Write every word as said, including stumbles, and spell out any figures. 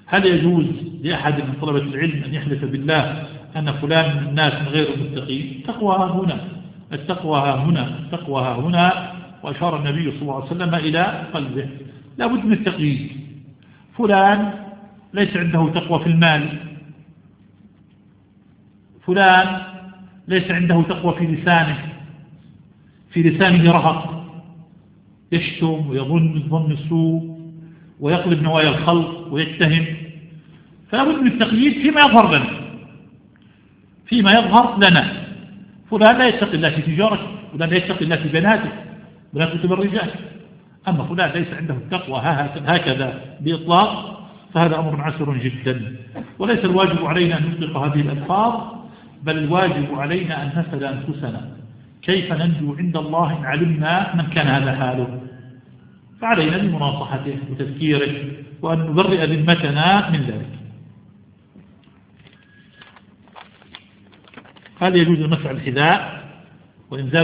هل يجوز لأحد من طلبة العلم أن يحلف بالله أن فلان من الناس من غير المتقين؟ التقوى هنا التقوى هنا التقوى هنا وأشار النبي صلى الله عليه وسلم إلى قلبه. لا بد من التقييد. فلان ليس عنده تقوى في المال، فلان ليس عنده تقوى في لسانه، في لسانه رهق، يشتم ويظن ظن السوء ويقلب نوايا الخلق ويتهم. فلا بد من التقييد فيما يظهر لنا، فيما يظهر لنا. فلان لا يتقي الله في تجارته، فلان لا يتقي الله في بناته، بنات الرجال. أما فلان ليس عنده التقوى هكذا بإطلاق، فهذا أمر عسر جدا. وليس الواجب علينا أن نطلق هذه الألفاظ، بل الواجب علينا أن نسأل أنفسنا كيف ننجو عند الله إن علمنا من كان هذا حاله. فعلينا بمناصحته وتذكيره وأن نبرئ ذمتنا من ذلك. هل يجوز مسح الحذاء وإنزال